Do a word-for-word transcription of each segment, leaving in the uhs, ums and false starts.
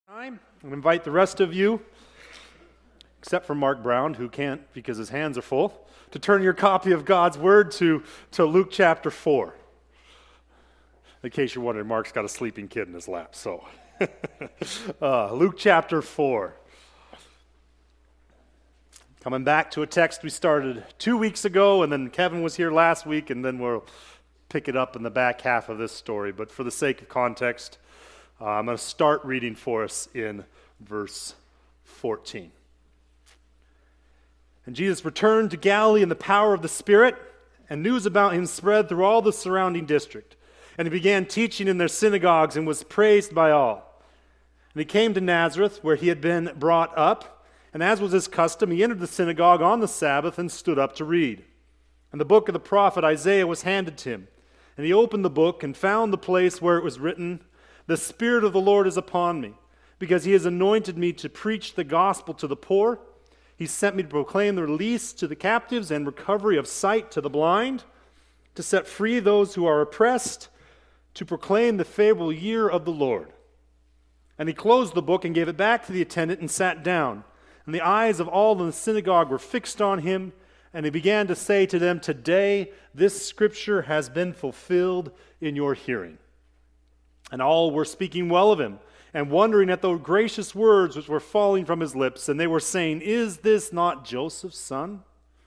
Time and invite the rest of you, except for Mark Brown, who can't because his hands are full, to turn your copy of God's Word to, to Luke chapter four. In case you're wondering, Mark's got a sleeping kid in his lap, so. uh, Luke chapter four. Coming back to a text we started two weeks ago, and then Kevin was here last week, and then we'll pick it up in the back half of this story. But for the sake of context, Uh, I'm going to start reading for us in verse fourteen. And Jesus returned to Galilee in the power of the Spirit, and news about him spread through all the surrounding district. And he began teaching in their synagogues and was praised by all. And he came to Nazareth, where he had been brought up. And as was his custom, he entered the synagogue on the Sabbath and stood up to read. And the book of the prophet Isaiah was handed to him. And he opened the book and found the place where it was written, "The Spirit of the Lord is upon me, because he has anointed me to preach the gospel to the poor. He sent me to proclaim the release to the captives and recovery of sight to the blind, to set free those who are oppressed, to proclaim the favorable year of the Lord." And he closed the book and gave it back to the attendant and sat down. And the eyes of all in the synagogue were fixed on him, and he began to say to them, "Today this scripture has been fulfilled in your hearing." And all were speaking well of him, and wondering at the gracious words which were falling from his lips. And they were saying, "Is this not Joseph's son?"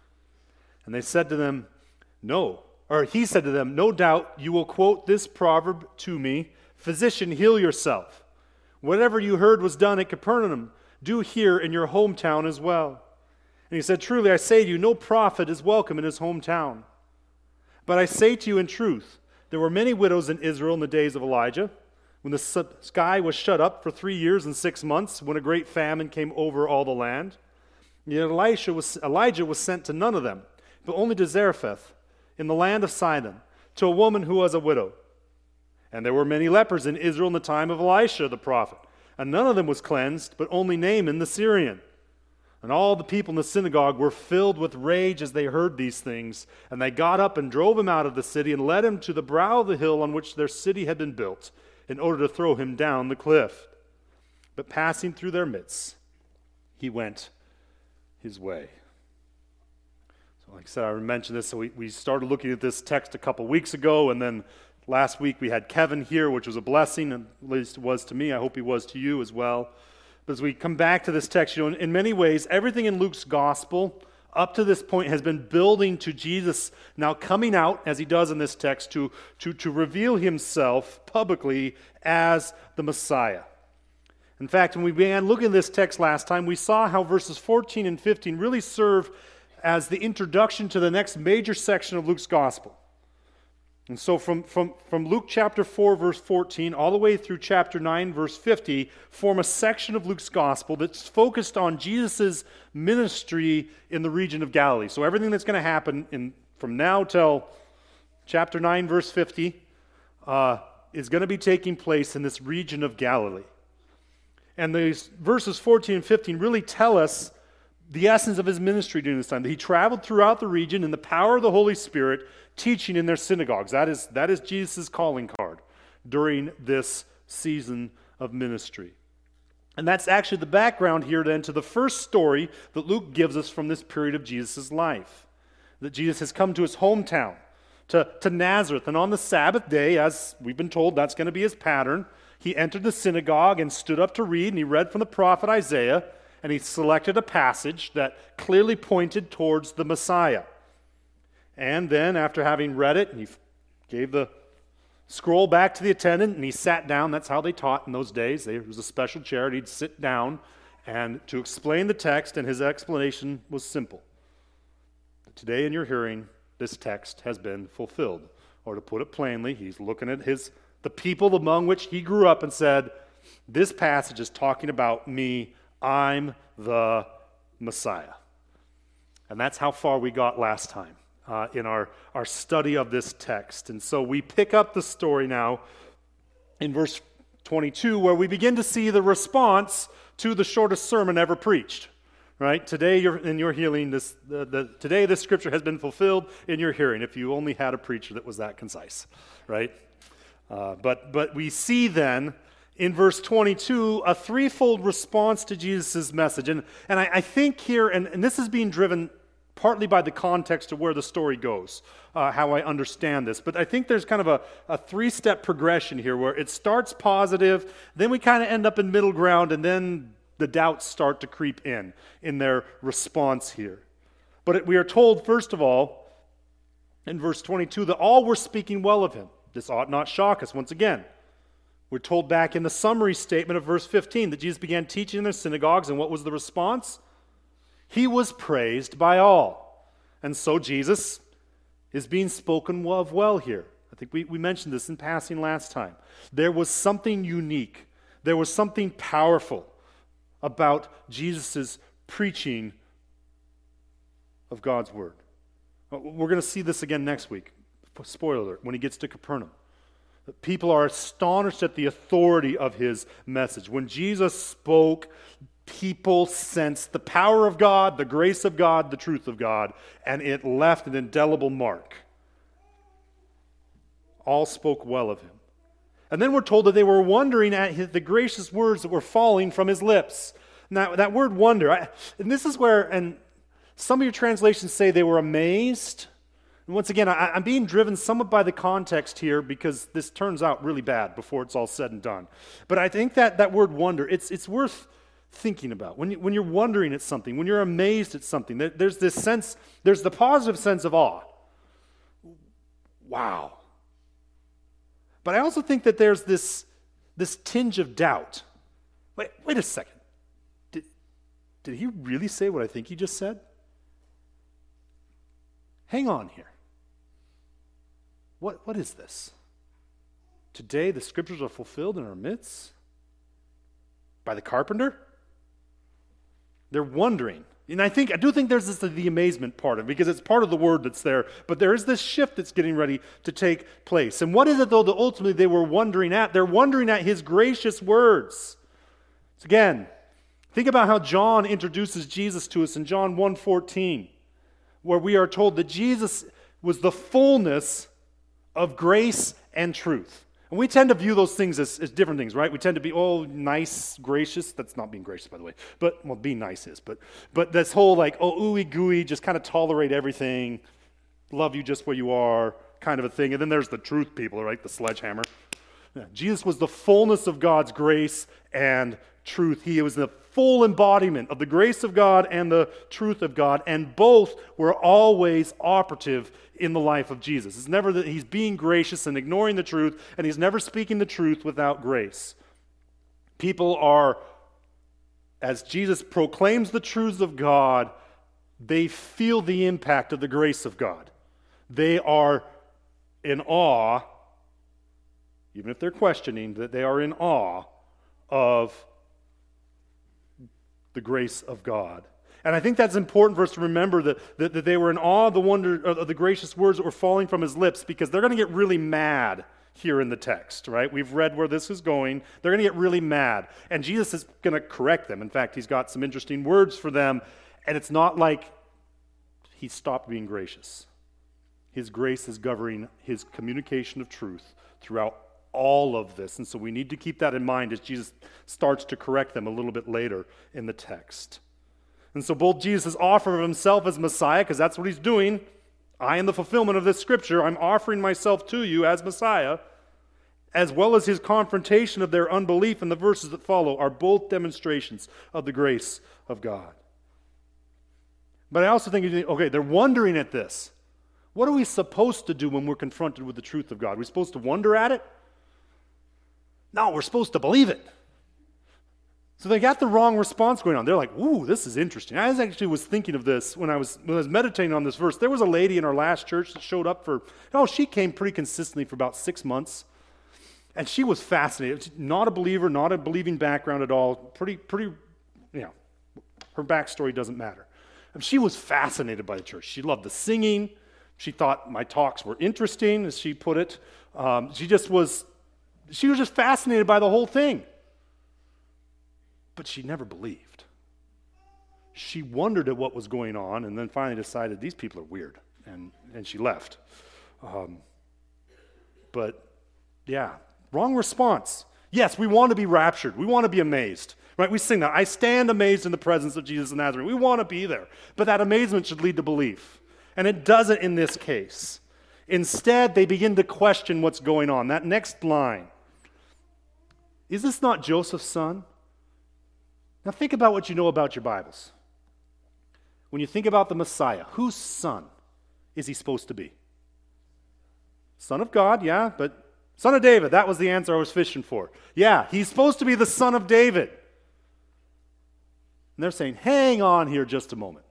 And they said to them, "No." Or he said to them, "No doubt you will quote this proverb to me, 'Physician, heal yourself. Whatever you heard was done at Capernaum, do here in your hometown as well." And he said, "Truly I say to you, no prophet is welcome in his hometown. But I say to you in truth, there were many widows in Israel in the days of Elijah, when the sky was shut up for three years and six months, when a great famine came over all the land. Yet Elisha was, Elijah was sent to none of them, but only to Zarephath, in the land of Sidon, to a woman who was a widow. And there were many lepers in Israel in the time of Elisha the prophet, and none of them was cleansed, but only Naaman the Syrian. And all the people in the synagogue were filled with rage as they heard these things. And they got up and drove him out of the city and led him to the brow of the hill on which their city had been built, in order to throw him down the cliff. But passing through their midst, he went his way. So like I said, I mentioned this, so we, we started looking at this text a couple weeks ago, and then last week we had Kevin here, which was a blessing, at least it was to me. I hope he was to you as well. But as we come back to this text, you know, in, in many ways, everything in Luke's gospel up to this point has been building to Jesus now coming out, as he does in this text, to, to, to reveal himself publicly as the Messiah. In fact, when we began looking at this text last time, we saw how verses fourteen and fifteen really serve as the introduction to the next major section of Luke's gospel. And so from, from, from Luke chapter four, verse fourteen, all the way through chapter nine, verse fifty, form a section of Luke's gospel that's focused on Jesus' ministry in the region of Galilee. So everything that's going to happen in, from now till chapter nine, verse fifty, uh, is going to be taking place in this region of Galilee. And these verses fourteen and fifteen really tell us the essence of his ministry during this time, that he traveled throughout the region in the power of the Holy Spirit, teaching in their synagogues. That is, that is Jesus' calling card during this season of ministry. And that's actually the background here then to the first story that Luke gives us from this period of Jesus' life. That Jesus has come to his hometown, to, to Nazareth, and on the Sabbath day, as we've been told, that's going to be his pattern, he entered the synagogue and stood up to read, and he read from the prophet Isaiah, and he selected a passage that clearly pointed towards the Messiah. And then, after having read it, he gave the scroll back to the attendant, and he sat down. That's how they taught in those days. There was a special chair, and he'd sit down and to explain the text, and his explanation was simple. Today in your hearing, this text has been fulfilled. Or to put it plainly, he's looking at his the people among which he grew up and said, this passage is talking about me. I'm the Messiah. And that's how far we got last time uh, in our, our study of this text. And so we pick up the story now in verse twenty-two, where we begin to see the response to the shortest sermon ever preached. Right? Today you're in your hearing, this the, the, today this scripture has been fulfilled in your hearing, if you only had a preacher that was that concise. Right? Uh, but but we see then in verse twenty-two, a threefold response to Jesus' message. And, and I, I think here, and, and this is being driven partly by the context of where the story goes, uh, how I understand this. But I think there's kind of a, a three-step progression here where it starts positive, then we kind of end up in middle ground, and then the doubts start to creep in, in their response here. But it, we are told, first of all, in verse twenty-two, that all were speaking well of him. This ought not shock us once again. We're told back in the summary statement of verse fifteen that Jesus began teaching in their synagogues, and what was the response? He was praised by all. And so Jesus is being spoken of well here. I think we, we mentioned this in passing last time. There was something unique. There was something powerful about Jesus' preaching of God's word. We're going to see this again next week. Spoiler alert, when he gets to Capernaum. People are astonished at the authority of his message. When Jesus spoke, people sensed the power of God, the grace of God, the truth of God, and it left an indelible mark. All spoke well of him. And then we're told that they were wondering at his, the gracious words that were falling from his lips. Now, that word wonder, I, and this is where, and some of your translations say they were amazed. And once again, I, I'm being driven somewhat by the context here because this turns out really bad before it's all said and done. But I think that that word wonder, it's it's worth thinking about. When, you, when you're wondering at something, when you're amazed at something, there, there's this sense, there's the positive sense of awe. Wow. But I also think that there's this, this tinge of doubt. Wait, wait a second. Did, did he really say what I think he just said? Hang on here. What, what is this? Today the scriptures are fulfilled in our midst by the carpenter? They're wondering. And I think I do think there's this the amazement part of it because it's part of the word that's there, but there is this shift that's getting ready to take place. And what is it though that ultimately they were wondering at? They're wondering at his gracious words. So again, think about how John introduces Jesus to us in John one fourteen. Where we are told that Jesus was the fullness of grace and truth. And we tend to view those things as, as different things, right? We tend to be, oh, nice, gracious. That's not being gracious, by the way. But, well, being nice is. But, but this whole, like, oh, ooey gooey, just kind of tolerate everything, love you just where you are, kind of a thing. And then there's the truth people, right? The sledgehammer. Yeah. Jesus was the fullness of God's grace and truth. He was the full embodiment of the grace of God and the truth of God, and both were always operative in the life of Jesus. It's never that he's being gracious and ignoring the truth, and he's never speaking the truth without grace. People are, as Jesus proclaims the truths of God, they feel the impact of the grace of God. They are in awe, even if they're questioning, that they are in awe of the grace of God. And I think that's important for us to remember that, that, that they were in awe of the wonder of the gracious words that were falling from his lips, because they're going to get really mad here in the text, right? We've read where this is going. They're going to get really mad. And Jesus is going to correct them. In fact, he's got some interesting words for them, and it's not like he stopped being gracious. His grace is governing his communication of truth throughout all of this. And so we need to keep that in mind as Jesus starts to correct them a little bit later in the text. And so both Jesus' offer of himself as Messiah, because that's what he's doing, I am the fulfillment of this scripture, I'm offering myself to you as Messiah, as well as his confrontation of their unbelief in the verses that follow, are both demonstrations of the grace of God. But I also think, okay, they're wondering at this. What are we supposed to do when we're confronted with the truth of God? Are we supposed to wonder at it? No, we're supposed to believe it. So they got the wrong response going on. They're like, ooh, this is interesting. I actually was thinking of this when I was when I was meditating on this verse. There was a lady in our last church that showed up for, oh, she came pretty consistently for about six months. And she was fascinated. Not a believer, not a believing background at all. Pretty, pretty, you know, her backstory doesn't matter. And she was fascinated by the church. She loved the singing. She thought my talks were interesting, as she put it. Um, she just was... She was just fascinated by the whole thing. But she never believed. She wondered at what was going on and then finally decided these people are weird. And, and she left. Um, but, yeah, wrong response. Yes, we want to be raptured. We want to be amazed. Right? We sing that. I stand amazed in the presence of Jesus of Nazareth. We want to be there. But that amazement should lead to belief. And it doesn't in this case. Instead, they begin to question what's going on. That next line. Is this not Joseph's son? Now think about what you know about your Bibles. When you think about the Messiah, whose son is he supposed to be? Son of God, yeah, but son of David, that was the answer I was fishing for. Yeah, he's supposed to be the son of David. And they're saying, hang on here just a moment.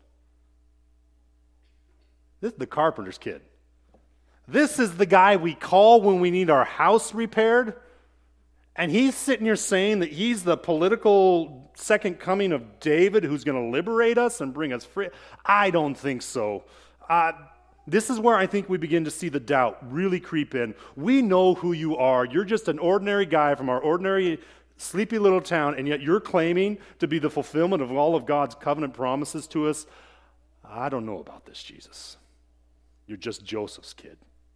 This is the carpenter's kid. This is the guy we call when we need our house repaired. And he's sitting here saying that he's the political second coming of David who's going to liberate us and bring us free. I don't think so. Uh, this is where I think we begin to see the doubt really creep in. We know who you are. You're just an ordinary guy from our ordinary sleepy little town, and yet you're claiming to be the fulfillment of all of God's covenant promises to us. I don't know about this, Jesus. You're just Joseph's kid.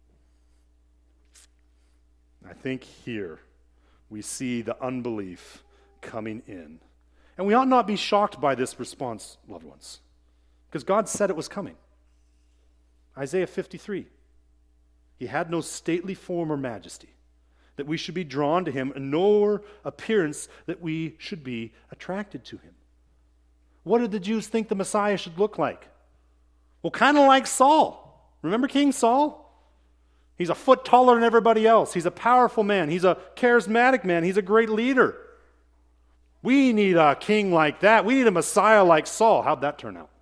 I think here we see the unbelief coming in. And we ought not be shocked by this response, loved ones, because God said it was coming. Isaiah fifty-three. He had no stately form or majesty, that we should be drawn to him, and nor appearance that we should be attracted to him. What did the Jews think the Messiah should look like? Well, kind of like Saul. Remember King Saul? He's a foot taller than everybody else. He's a powerful man. He's a charismatic man. He's a great leader. We need a king like that. We need a Messiah like Saul. How'd that turn out?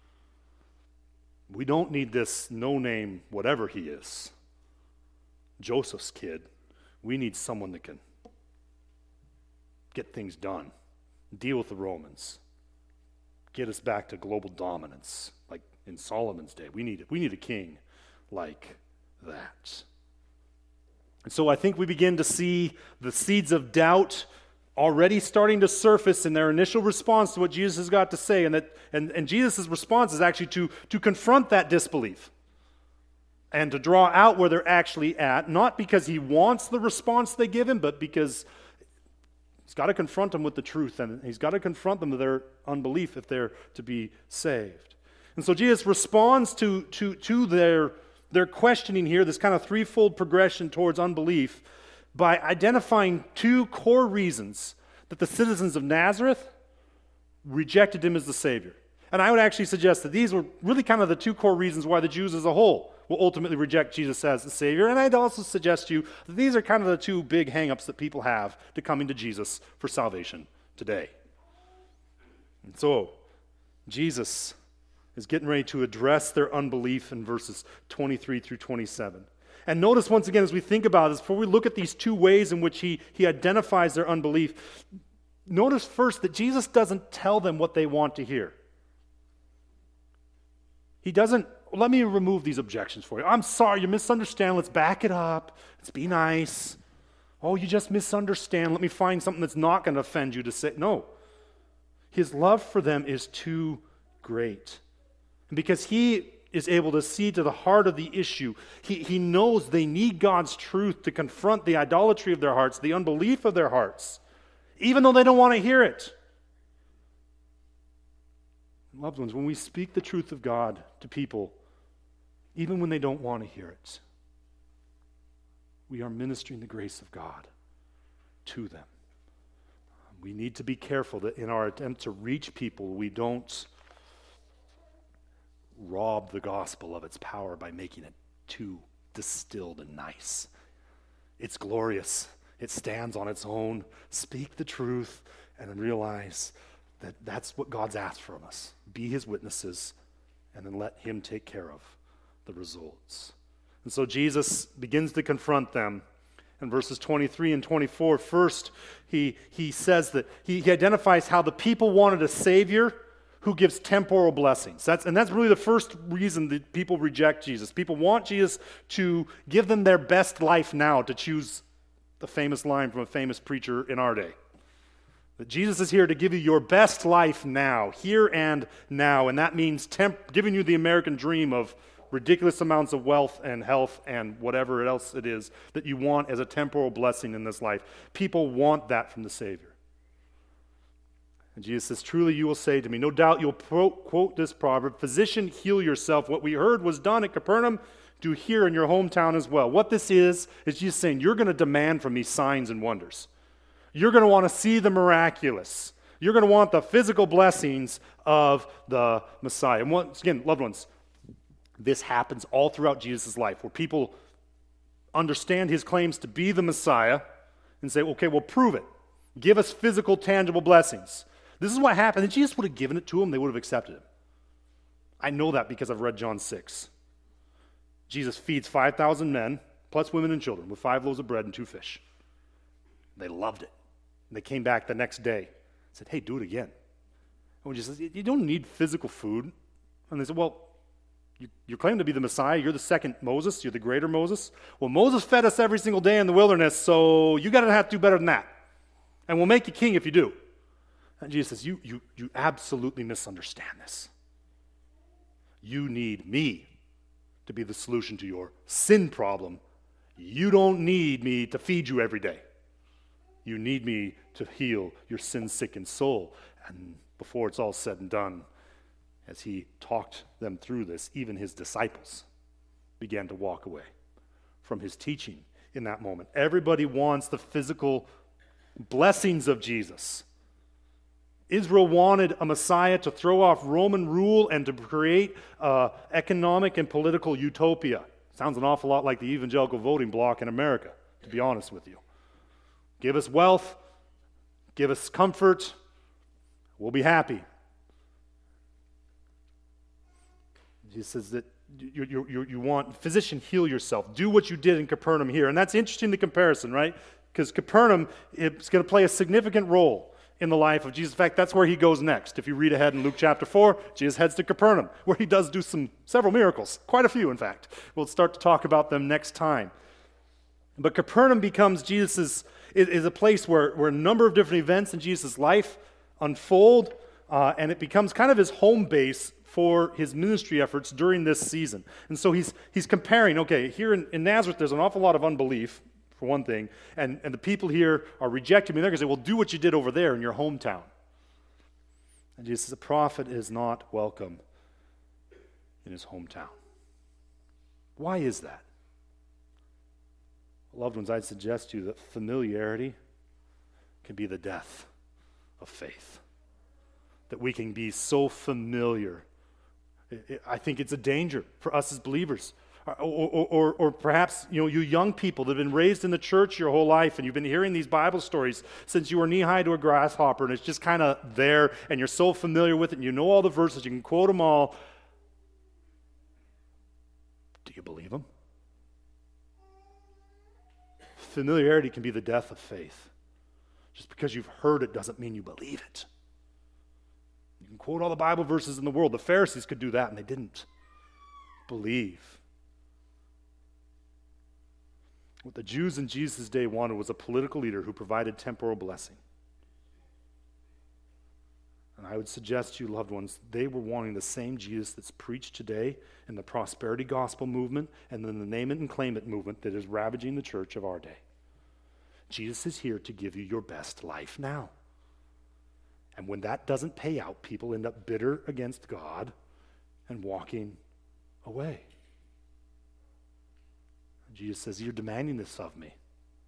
We don't need this no-name whatever he is. Joseph's kid. We need someone that can get things done, deal with the Romans, get us back to global dominance, like in Solomon's day. We need, we need a king like that. And so I think we begin to see the seeds of doubt already starting to surface in their initial response to what Jesus has got to say. And that and, and Jesus' response is actually to, to confront that disbelief and to draw out where they're actually at, not because he wants the response they give him, but because he's got to confront them with the truth, and he's got to confront them with their unbelief if they're to be saved. And so Jesus responds to, to, to their They're questioning here, this kind of threefold progression towards unbelief, by identifying two core reasons that the citizens of Nazareth rejected him as the Savior. And I would actually suggest that these were really kind of the two core reasons why the Jews as a whole will ultimately reject Jesus as the Savior. And I'd also suggest to you that these are kind of the two big hang-ups that people have to coming to Jesus for salvation today. And so, Jesus is getting ready to address their unbelief in verses twenty-three through twenty-seven. And notice once again, as we think about this, before we look at these two ways in which he, he identifies their unbelief, notice first that Jesus doesn't tell them what they want to hear. He doesn't, let me remove these objections for you. I'm sorry, you misunderstand. Let's back it up. Let's be nice. Oh, you just misunderstand. Let me find something that's not going to offend you to say. No. His love for them is too great. And because he is able to see to the heart of the issue, he, he knows they need God's truth to confront the idolatry of their hearts, the unbelief of their hearts, even though they don't want to hear it. Loved ones, when we speak the truth of God to people, even when they don't want to hear it, we are ministering the grace of God to them. We need to be careful that in our attempt to reach people, we don't rob the gospel of its power by making it too distilled and nice. It's glorious. It stands on its own. Speak the truth and then realize that that's what God's asked from us. Be his witnesses and then let him take care of the results. And so Jesus begins to confront them in verses twenty-three and twenty-four. First, he, he says that he, he identifies how the people wanted a Savior who gives temporal blessings. That's, and that's really the first reason that people reject Jesus. People want Jesus to give them their best life now, to choose the famous line from a famous preacher in our day. That Jesus is here to give you your best life now, here and now, and that means temp- giving you the American dream of ridiculous amounts of wealth and health and whatever else it is that you want as a temporal blessing in this life. People want that from the Savior. And Jesus says, truly you will say to me, no doubt you'll quote, quote this proverb, physician, heal yourself. What we heard was done at Capernaum, do here in your hometown as well. What this is, is Jesus saying, you're going to demand from me signs and wonders. You're going to want to see the miraculous. You're going to want the physical blessings of the Messiah. And once again, loved ones, this happens all throughout Jesus' life, where people understand his claims to be the Messiah and say, okay, well, prove it. Give us physical, tangible blessings. This is what happened. And Jesus would have given it to them, they would have accepted it. I know that because I've read John six. Jesus feeds five thousand men, plus women and children, with five loaves of bread and two fish. They loved it. And they came back the next day and said, hey, do it again. And Jesus says, you don't need physical food. And they said, well, you, you claim to be the Messiah. You're the second Moses. You're the greater Moses. Well, Moses fed us every single day in the wilderness, so you got to have to do better than that. And we'll make you king if you do. And Jesus says, you, you, you absolutely misunderstand this. You need me to be the solution to your sin problem. You don't need me to feed you every day. You need me to heal your sin-sickened soul. And before it's all said and done, as he talked them through this, even his disciples began to walk away from his teaching in that moment. Everybody wants the physical blessings of Jesus. Israel wanted a Messiah to throw off Roman rule and to create uh, economic and political utopia. Sounds an awful lot like the evangelical voting bloc in America, to be honest with you. Give us wealth, give us comfort, we'll be happy. He says that you, you, you, you want, physician, heal yourself. Do what you did in Capernaum here. And that's interesting, the comparison, right? Because Capernaum is going to play a significant role in the life of Jesus. In fact, that's where he goes next. If you read ahead in Luke chapter four, Jesus heads to Capernaum, where he does do some several miracles, quite a few, in fact. We'll start to talk about them next time. But Capernaum becomes Jesus's, is, is a place where, where a number of different events in Jesus' life unfold, uh, and it becomes kind of his home base for his ministry efforts during this season. And so he's he's comparing, okay, here in, in Nazareth, there's an awful lot of unbelief, for one thing, and, and the people here are rejecting me. They're going to say, well, do what you did over there in your hometown. And Jesus says, a prophet is not welcome in his hometown. Why is that? Loved ones, I'd suggest to you that familiarity can be the death of faith. That we can be so familiar. I think it's a danger for us as believers. Or, or, or, or perhaps, you know, you young people that have been raised in the church your whole life and you've been hearing these Bible stories since you were knee-high to a grasshopper, and it's just kind of there and you're so familiar with it and you know all the verses, you can quote them all. Do you believe them? Familiarity can be the death of faith. Just because you've heard it doesn't mean you believe it. You can quote all the Bible verses in the world. The Pharisees could do that, and they didn't believe. What the Jews in Jesus' day wanted was a political leader who provided temporal blessing. And I would suggest to you, loved ones, they were wanting the same Jesus that's preached today in the prosperity gospel movement and then the name it and claim it movement that is ravaging the church of our day. Jesus is here to give you your best life now. And when that doesn't pay out, people end up bitter against God and walking away. And Jesus says, you're demanding this of me.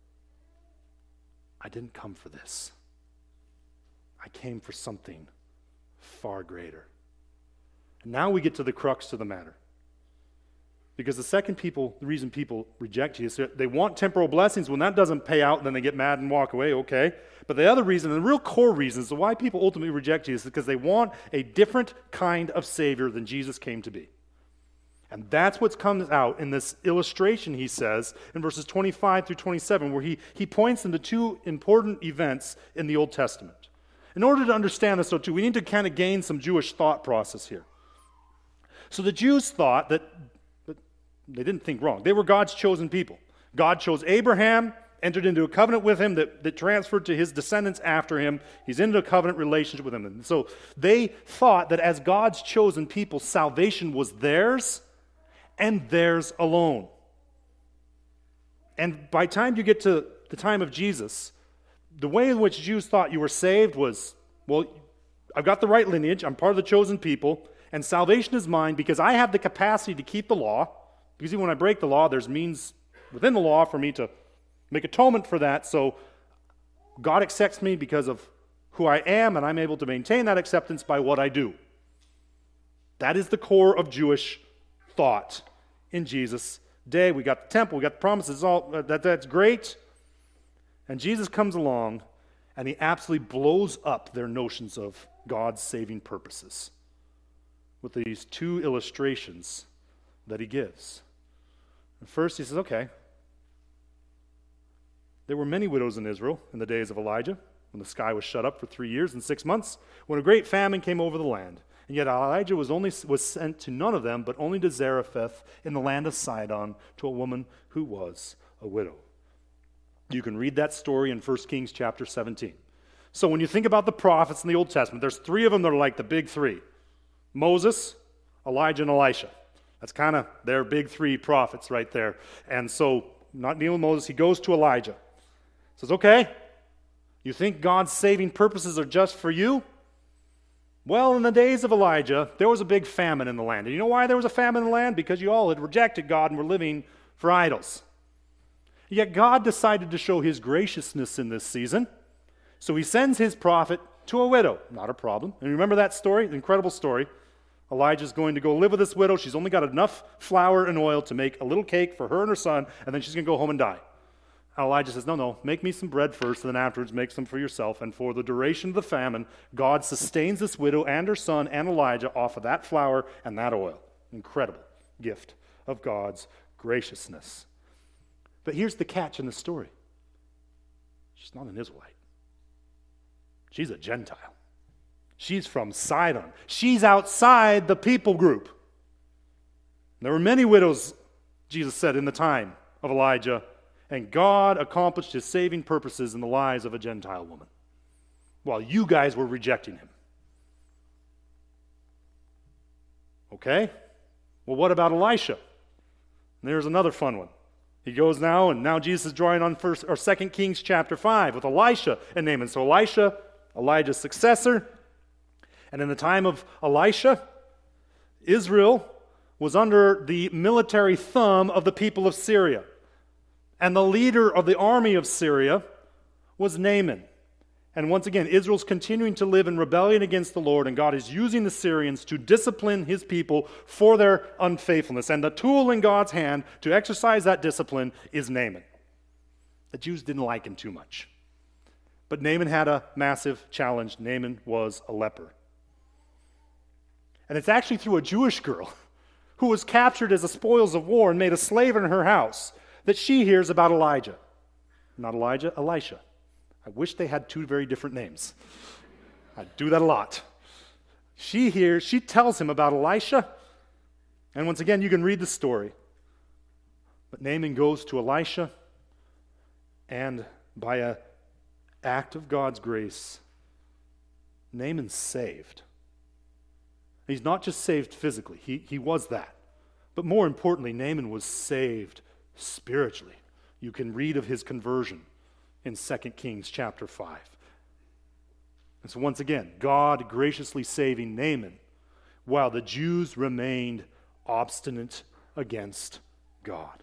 I didn't come for this. I came for something far greater. And now we get to the crux of the matter. Because the second people, the reason people reject Jesus, they want temporal blessings. When that doesn't pay out, then they get mad and walk away, okay. But the other reason, and the real core reason, is why people ultimately reject Jesus is because they want a different kind of Savior than Jesus came to be. And that's what comes out in this illustration, he says, in verses twenty-five through twenty-seven, where he, he points them to two important events in the Old Testament. In order to understand this, though, too, we need to kind of gain some Jewish thought process here. So the Jews thought that they didn't think wrong. They were God's chosen people. God chose Abraham, entered into a covenant with him that, that transferred to his descendants after him. He's into a covenant relationship with him. And so they thought that as God's chosen people, salvation was theirs, and theirs alone. And by the time you get to the time of Jesus, the way in which Jews thought you were saved was, well, I've got the right lineage, I'm part of the chosen people, and salvation is mine because I have the capacity to keep the law, because even when I break the law, there's means within the law for me to make atonement for that, so God accepts me because of who I am, and I'm able to maintain that acceptance by what I do. That is the core of Jewish thought in Jesus' day. We got the temple, we got the promises, all that, that's great. And Jesus comes along, and he absolutely blows up their notions of God's saving purposes with these two illustrations that he gives. And first he says, okay, there were many widows in Israel in the days of Elijah, when the sky was shut up for three years and six months, when a great famine came over the land. And yet Elijah was only was sent to none of them, but only to Zarephath in the land of Sidon, to a woman who was a widow. You can read that story in First Kings chapter seventeen. So when you think about the prophets in the Old Testament, there's three of them that are like the big three. Moses, Elijah, and Elisha. That's kind of their big three prophets right there. And so, not dealing with Moses, he goes to Elijah. Says, okay, you think God's saving purposes are just for you? Well, in the days of Elijah, there was a big famine in the land. And you know why there was a famine in the land? Because you all had rejected God and were living for idols. Yet God decided to show his graciousness in this season. So he sends his prophet to a widow. Not a problem. And remember that story? The incredible story. Elijah's going to go live with this widow. She's only got enough flour and oil to make a little cake for her and her son, and then she's going to go home and die. Elijah says, no, no, make me some bread first, and then afterwards make some for yourself. And for the duration of the famine, God sustains this widow and her son and Elijah off of that flour and that oil. Incredible gift of God's graciousness. But here's the catch in the story. She's not an Israelite. She's a Gentile. She's from Sidon. She's outside the people group. There were many widows, Jesus said, in the time of Elijah, and God accomplished his saving purposes in the lives of a Gentile woman, while you guys were rejecting him. Okay? Well, what about Elisha? And there's another fun one. He goes now, and now Jesus is drawing on first or Second Kings chapter five with Elisha and Naaman. So Elisha, Elijah's successor, and in the time of Elisha, Israel was under the military thumb of the people of Syria. And the leader of the army of Syria was Naaman. And once again, Israel's continuing to live in rebellion against the Lord, and God is using the Syrians to discipline his people for their unfaithfulness. And the tool in God's hand to exercise that discipline is Naaman. The Jews didn't like him too much. But Naaman had a massive challenge. Naaman was a leper. And it's actually through a Jewish girl who was captured as the spoils of war and made a slave in her house that she hears about Elijah. Not Elijah, Elisha. I wish they had two very different names. I do that a lot. She hears, she tells him about Elisha, and once again, you can read the story. But Naaman goes to Elisha, and by an act of God's grace, Naaman's saved. He's not just saved physically, he, he was that. But more importantly, Naaman was saved spiritually. You can read of his conversion in Second Kings chapter five. And so once again, God graciously saving Naaman while the Jews remained obstinate against God.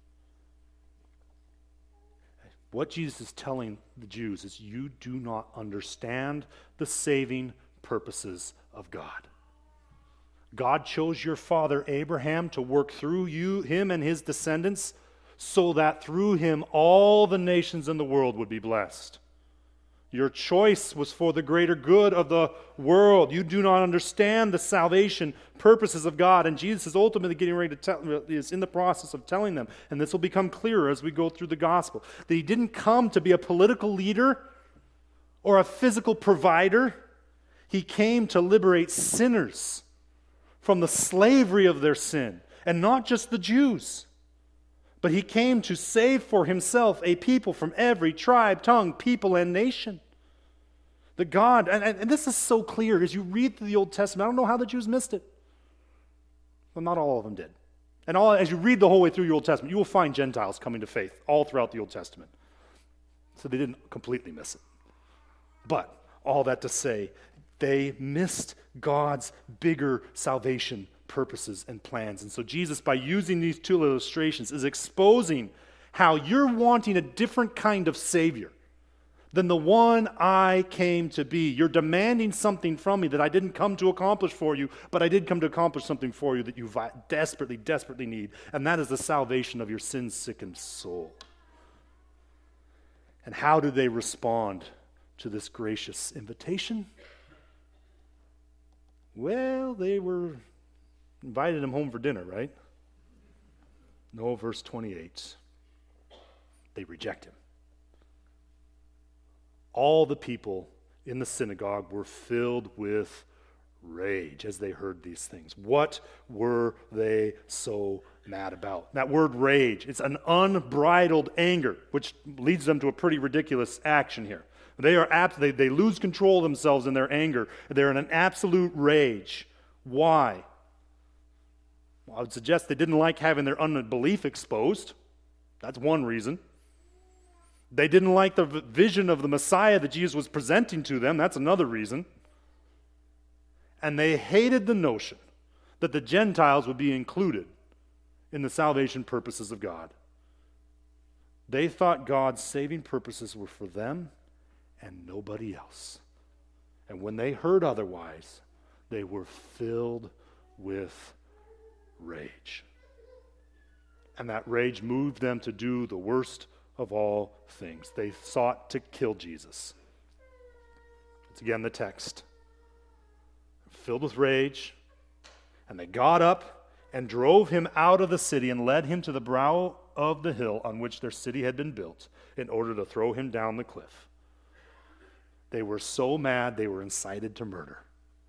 What Jesus is telling the Jews is you do not understand the saving purposes of God. God chose your father Abraham to work through you, him and his descendants, so that through him all the nations in the world would be blessed. Your choice was for the greater good of the world. You do not understand the salvation purposes of God, and Jesus is ultimately getting ready to tell, is in the process of telling them, and this will become clearer as we go through the gospel, that he didn't come to be a political leader or a physical provider. He came to liberate sinners from the slavery of their sin, and not just the Jews. But he came to save for himself a people from every tribe, tongue, people, and nation. The God, and, and this is so clear as you read through the Old Testament. I don't know how the Jews missed it. Well, not all of them did. And all, as you read the whole way through your Old Testament, you will find Gentiles coming to faith all throughout the Old Testament. So they didn't completely miss it. But all that to say, they missed God's bigger salvation purposes and plans. And so Jesus, by using these two illustrations, is exposing how you're wanting a different kind of Savior than the one I came to be. You're demanding something from me that I didn't come to accomplish for you, but I did come to accomplish something for you that you desperately, desperately need, and that is the salvation of your sin-sickened soul. And how do they respond to this gracious invitation? Well, they were invited him home for dinner, right? No, verse twenty-eight. They reject him. All the people in the synagogue were filled with rage as they heard these things. What were they so mad about? That word rage, it's an unbridled anger, which leads them to a pretty ridiculous action here. They are abs- they, they lose control of themselves in their anger. They're in an absolute rage. Why? Well, I would suggest they didn't like having their unbelief exposed. That's one reason. They didn't like the vision of the Messiah that Jesus was presenting to them. That's another reason. And they hated the notion that the Gentiles would be included in the salvation purposes of God. They thought God's saving purposes were for them and nobody else. And when they heard otherwise, they were filled with rage. And that rage moved them to do the worst of all things. They sought to kill Jesus. It's again the text. Filled with rage, and they got up and drove him out of the city and led him to the brow of the hill on which their city had been built in order to throw him down the cliff. They were so mad they were incited to murder.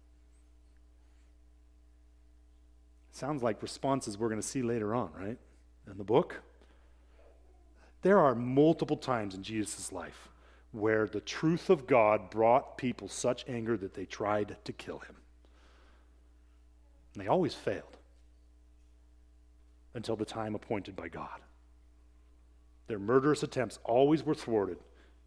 Sounds like responses we're going to see later on, right? In the book. There are multiple times in Jesus' life where the truth of God brought people such anger that they tried to kill him. And they always failed until the time appointed by God. Their murderous attempts always were thwarted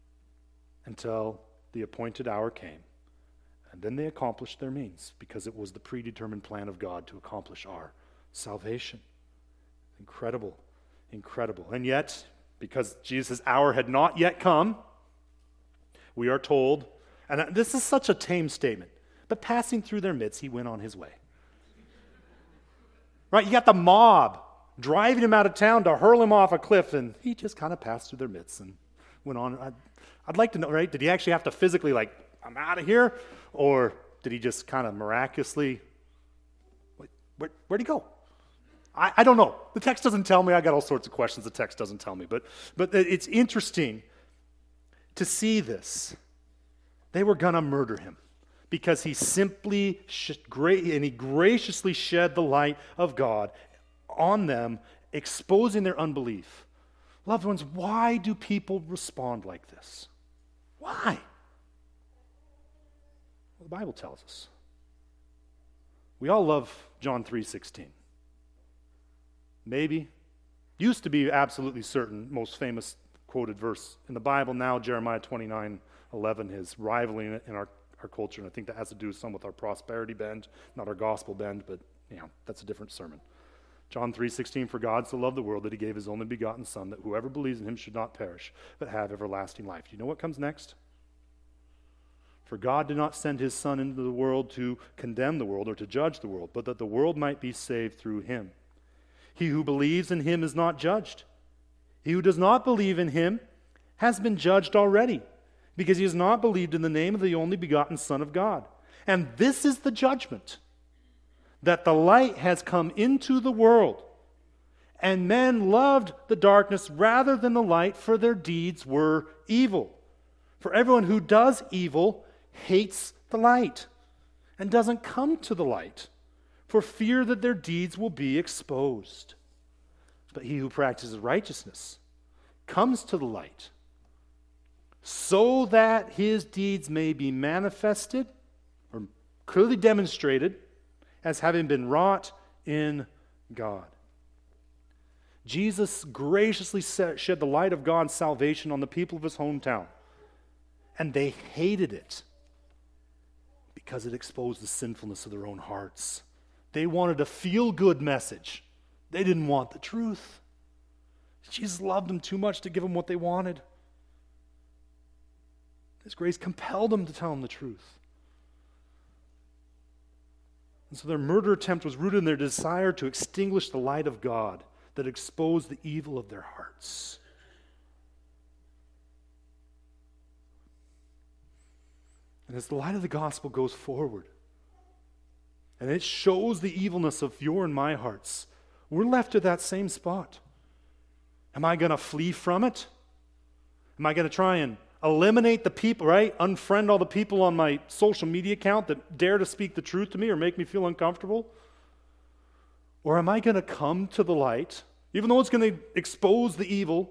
until the appointed hour came. And then they accomplished their means because it was the predetermined plan of God to accomplish our salvation. Incredible, incredible. And yet, because Jesus' hour had not yet come, we are told, and this is such a tame statement, but passing through their midst, he went on his way. Right? You got the mob driving him out of town to hurl him off a cliff, and he just kind of passed through their midst and went on. I'd, I'd like to know, right? Did he actually have to physically, like, I'm out of here? Or did he just kind of miraculously, wait, where, where'd he go? I, I don't know. The text doesn't tell me. I got all sorts of questions the text doesn't tell me. But, but it's interesting to see this. They were going to murder him because he simply, sh- gra- and he graciously shed the light of God on them, exposing their unbelief. Loved ones, why do people respond like this? Why? Well, the Bible tells us. We all love John three sixteen. Maybe. Used to be absolutely certain, most famous quoted verse in the Bible. Now Jeremiah twenty-nine eleven is rivaling it in our, our culture, and I think that has to do some with our prosperity bend, not our gospel bend, but you know, that's a different sermon. John three sixteen, for God so loved the world that he gave his only begotten Son, that whoever believes in him should not perish, but have everlasting life. Do you know what comes next? For God did not send his Son into the world to condemn the world or to judge the world, but that the world might be saved through him. He who believes in him is not judged. He who does not believe in him has been judged already, because he has not believed in the name of the only begotten Son of God. And this is the judgment, that the light has come into the world, and men loved the darkness rather than the light, for their deeds were evil. For everyone who does evil hates the light and doesn't come to the light, for fear that their deeds will be exposed. But he who practices righteousness comes to the light, so that his deeds may be manifested or clearly demonstrated as having been wrought in God. Jesus graciously shed the light of God's salvation on the people of his hometown. And they hated it because it exposed the sinfulness of their own hearts. They wanted a feel-good message. They didn't want the truth. Jesus loved them too much to give them what they wanted. His grace compelled them to tell them the truth. And so their murder attempt was rooted in their desire to extinguish the light of God that exposed the evil of their hearts. And as the light of the gospel goes forward, and it shows the evilness of your and my hearts, we're left at that same spot. Am I going to flee from it? Am I going to try and eliminate the people, right? Unfriend all the people on my social media account that dare to speak the truth to me or make me feel uncomfortable? Or am I going to come to the light, even though it's going to expose the evil,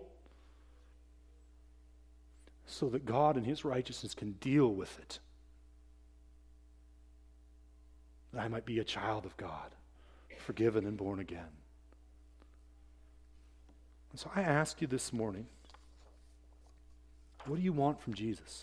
so that God in his righteousness can deal with it? That I might be a child of God, forgiven and born again. And so I ask you this morning, what do you want from Jesus?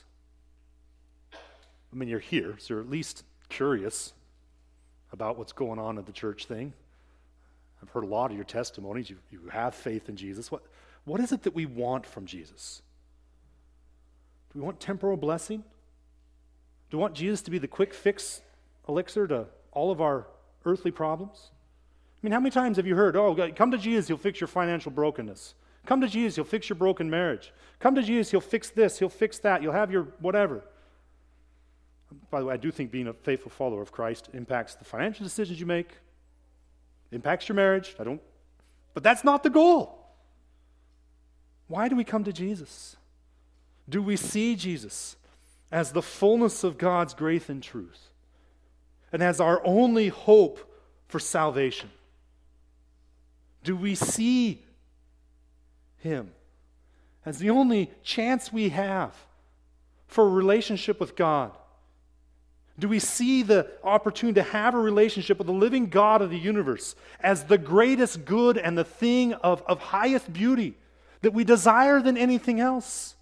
I mean, you're here, so you're at least curious about what's going on at the church thing. I've heard a lot of your testimonies. You, you have faith in Jesus. What, what is it that we want from Jesus? Do we want temporal blessing? Do we want Jesus to be the quick fix elixir to all of our earthly problems? I mean, how many times have you heard, oh, come to Jesus, he'll fix your financial brokenness. Come to Jesus, he'll fix your broken marriage. Come to Jesus, he'll fix this, he'll fix that, you'll have your whatever. By the way, I do think being a faithful follower of Christ impacts the financial decisions you make, impacts your marriage. I don't, but that's not the goal. Why do we come to Jesus? Do we see Jesus as the fullness of God's grace and truth, and as our only hope for salvation? Do we see him as the only chance we have for a relationship with God? Do we see the opportunity to have a relationship with the living God of the universe as the greatest good and the thing of, of highest beauty that we desire than anything else?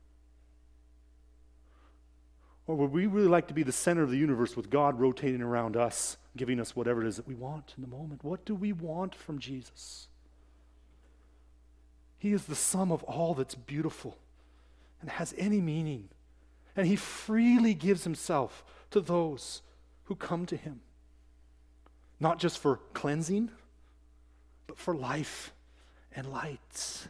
Or would we really like to be the center of the universe with God rotating around us, giving us whatever it is that we want in the moment? What do we want from Jesus? He is the sum of all that's beautiful and has any meaning. And he freely gives himself to those who come to him. Not just for cleansing, but for life and light.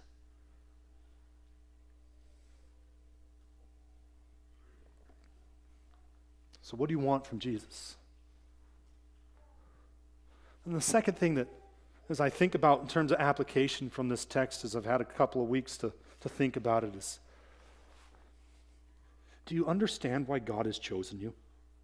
So what do you want from Jesus? And the second thing that, as I think about in terms of application from this text, as I've had a couple of weeks to, to think about it, is, do you understand why God has chosen you?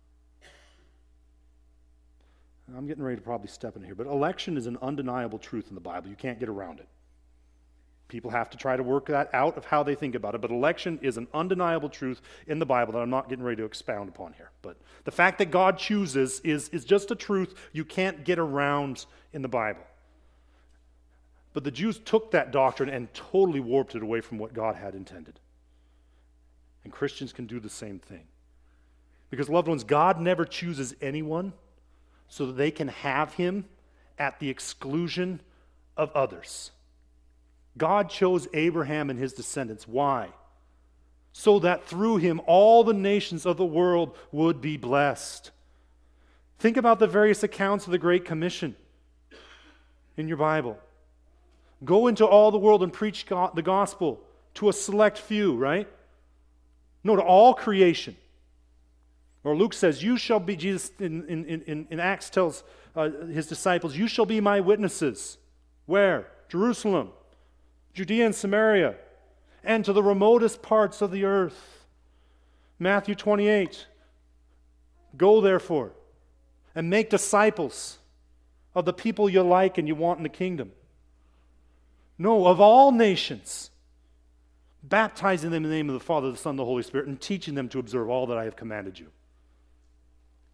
I'm getting ready to probably step in here, but election is an undeniable truth in the Bible. You can't get around it. People have to try to work that out of how they think about it, but election is an undeniable truth in the Bible that I'm not getting ready to expound upon here. But the fact that God chooses is, is just a truth you can't get around in the Bible. But the Jews took that doctrine and totally warped it away from what God had intended. And Christians can do the same thing. Because, loved ones, God never chooses anyone so that they can have him at the exclusion of others. God chose Abraham and his descendants. Why? So that through him all the nations of the world would be blessed. Think about the various accounts of the Great Commission in your Bible. Go into all the world and preach God, the gospel to a select few, right? No, to all creation. Or Luke says, you shall be, Jesus in, in, in, in Acts tells uh, his disciples, you shall be my witnesses. Where? Jerusalem, Judea and Samaria, and to the remotest parts of the earth. Matthew twenty-eight, go therefore and make disciples of the people you like and you want in the kingdom. No, of all nations, baptizing them in the name of the Father, the Son, and the Holy Spirit, and teaching them to observe all that I have commanded you.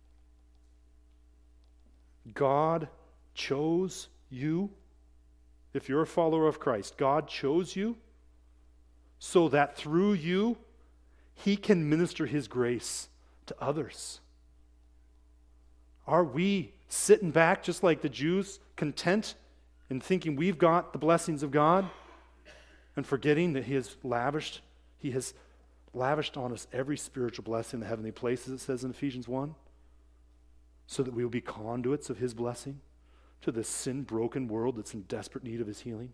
God chose you. if you're a follower of Christ, God chose you so that through you, he can minister his grace to others. Are we sitting back just like the Jews, content in thinking we've got the blessings of God and forgetting that he has lavished, he has lavished on us every spiritual blessing in the heavenly places, it says in Ephesians one, so that we will be conduits of his blessing to this sin-broken world that's in desperate need of his healing?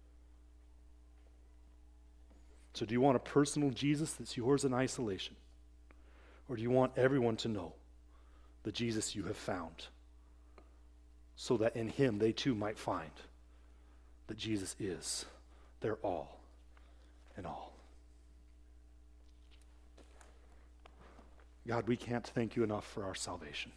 So do you want a personal Jesus that's yours in isolation? Or do you want everyone to know the Jesus you have found, so that in him they too might find that Jesus is their all in all? God, we can't thank you enough for our salvation.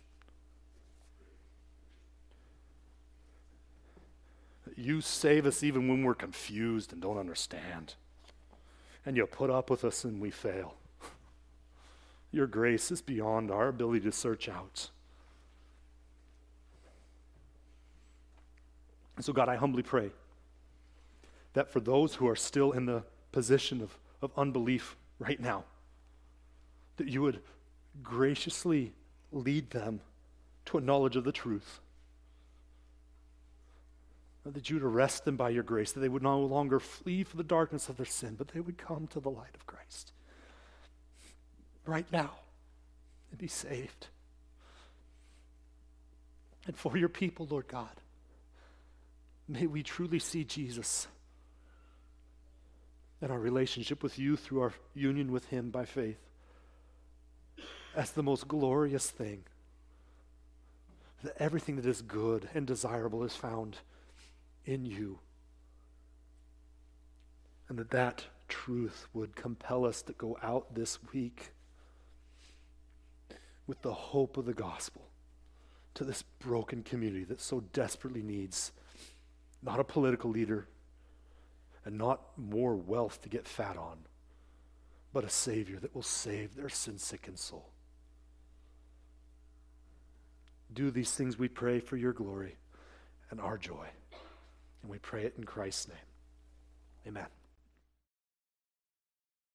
You save us even when we're confused and don't understand. And you put up with us when we fail. Your grace is beyond our ability to search out. And so, God, I humbly pray that for those who are still in the position of, of unbelief right now, that you would graciously lead them to a knowledge of the truth. That you would arrest them by your grace, that they would no longer flee for the darkness of their sin, but they would come to the light of Christ right now and be saved. And for your people, Lord God, may we truly see Jesus and our relationship with you through our union with him by faith as the most glorious thing. That everything that is good and desirable is found in you. And that that truth would compel us to go out this week with the hope of the gospel to this broken community that so desperately needs not a political leader and not more wealth to get fat on, but a Savior that will save their sin-sickened soul. Do these things, we pray, for your glory and our joy. And we pray it in Christ's name. Amen.